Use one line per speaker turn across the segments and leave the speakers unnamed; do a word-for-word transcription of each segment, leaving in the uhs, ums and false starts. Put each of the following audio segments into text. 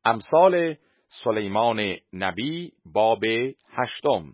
امثال سلیمان نبی باب هشتم.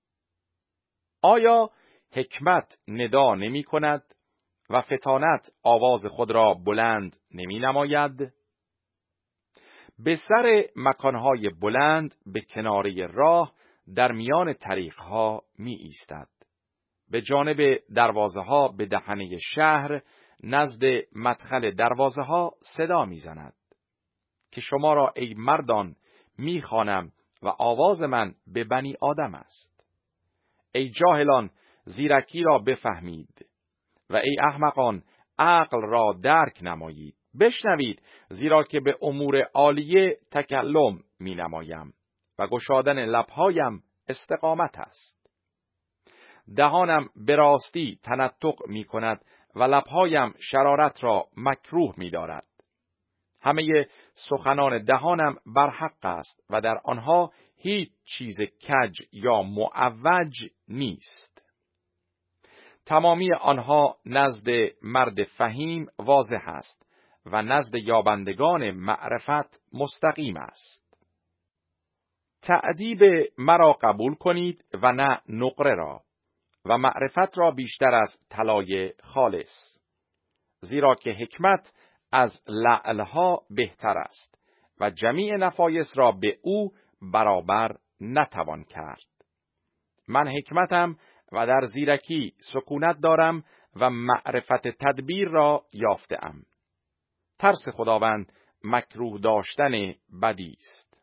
آیا حکمت ندا نمی کند و فطانت آواز خود را بلند نمی نماید؟ به سر مکانهای بلند به کناره راه در میان طریقها می ایستد. به جانب دروازه ها به دهنه شهر نزد مدخل دروازه ها صدا می زند که شما را ای مردان می خوانم و آواز من به بنی آدم است. ای جاهلان زیرکی را بفهمید و ای احمقان عقل را درک نمایید. بشنوید زیرا که به امور عالیه تکلم می نمایم و گشادن لبهایم استقامت است. دهانم به راستی تنطق می کند و لبهایم شرارت را مکروه می دارد. همه سخنان دهانم برحق است و در آنها هیچ چیز کج یا معوج نیست. تمامی آنها نزد مرد فهیم واضح است و نزد یابندگان معرفت مستقیم است. تأدیب مرا قبول کنید و نه نقره را و معرفت را بیشتر از طلای خالص، زیرا که حکمت از لعلها بهتر است و جمیع نفایس را به او برابر نتوان کرد. من حکمتم و در زیرکی سکونت دارم و معرفت تدبیر را یافته‌ام. ترس خداوند مکروه داشتن بدی است.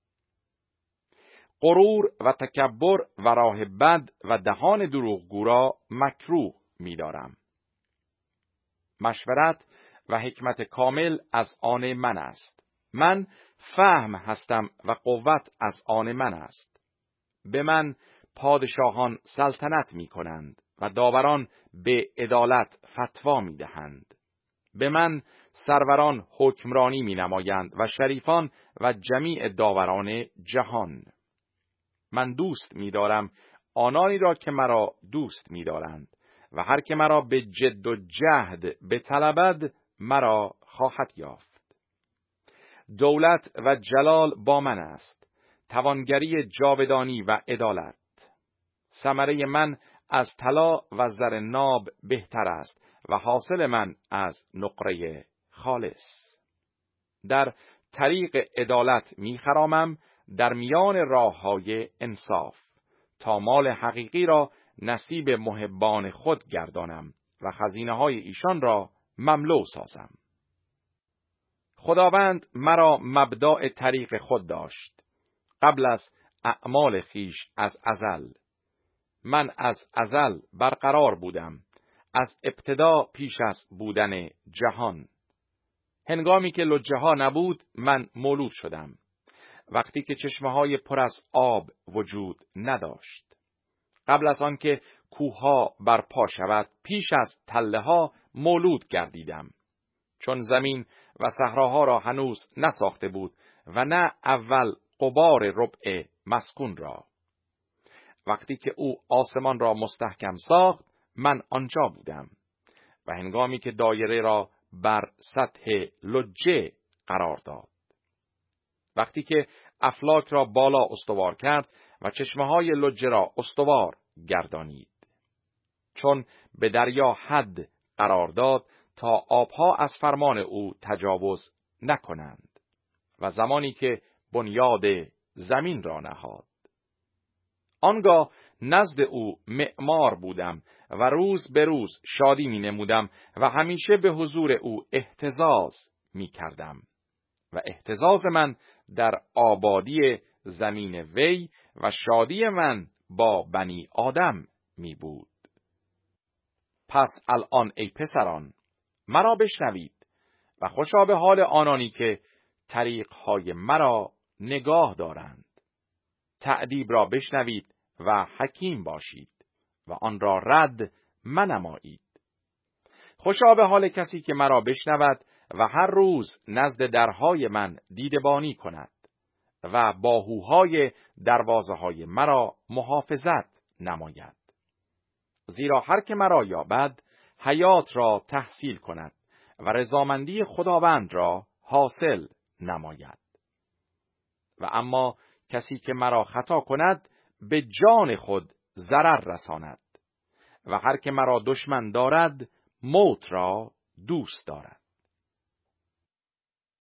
غرور و تکبر و راه بد و دهان دروغگو را مکروه می دارم. مشورت و حکمت کامل از آن من است. من فهم هستم و قوت از آن من است. به من پادشاهان سلطنت می کنند و داوران به عدالت فتوا می دهند. به من سروران حکمرانی می نمایند و شریفان و جمیع داوران جهان. من دوست می دارم آنانی را که مرا دوست می دارند و هر که مرا به جد و جهد بطلبد مرا خواهد یافت. دولت و جلال با من است، توانگری جاودانی و عدالت. ثمره من از طلا و زر ناب بهتر است و حاصل من از نقره خالص. در طریق عدالت می خرامم در میان راههای انصاف تا مال حقیقی را نصیب محبان خود گردانم و خزینه‌های ایشان را مملو سازم. خداوند مرا مبدأ طریق خود داشت قبل از اعمال خیش از ازل. من از ازل برقرار بودم، از ابتدا پیش از بودن جهان. هنگامی که لجه ها نبود من مولود شدم، وقتی که چشمه های پر از آب وجود نداشت. قبل از آن که کوه ها برپا شود پیش از تله ها مولود گردیدم، چون زمین و صحراها را هنوز نساخته بود و نه اول غبار ربع مسکون را. وقتی که او آسمان را مستحکم ساخت من آنجا بودم و هنگامی که دایره را بر سطح لجه قرار داد. وقتی که افلاک را بالا استوار کرد و چشمه‌های لجه را استوار گردانید. چون به دریا حد قرار داد تا آبها از فرمان او تجاوز نکنند و زمانی که بنیاد زمین را نهاد. آنگاه نزد او معمار بودم و روز به روز شادی می نمودم و همیشه به حضور او اهتزاز می کردم و اهتزاز من در آبادی زمین وی و شادی من با بنی آدم می بود. پس الان ای پسران مرا بشنوید و خوشا به حال آنانی که طریقهای مرا نگاه دارند. تأدیب را بشنوید و حکیم باشید و آن را رد منمایید. خوشا به حال کسی که مرا بشنود و هر روز نزد درهای من دیدبانی کند و باهوهای دروازه های مرا محافظت نماید. زیرا هر که مرا یابد حیات را تحصیل کند و رضامندی خداوند را حاصل نماید. و اما کسی که مرا خطا کند به جان خود ضرر رساند و هر که مرا دشمن دارد موت را دوست دارد.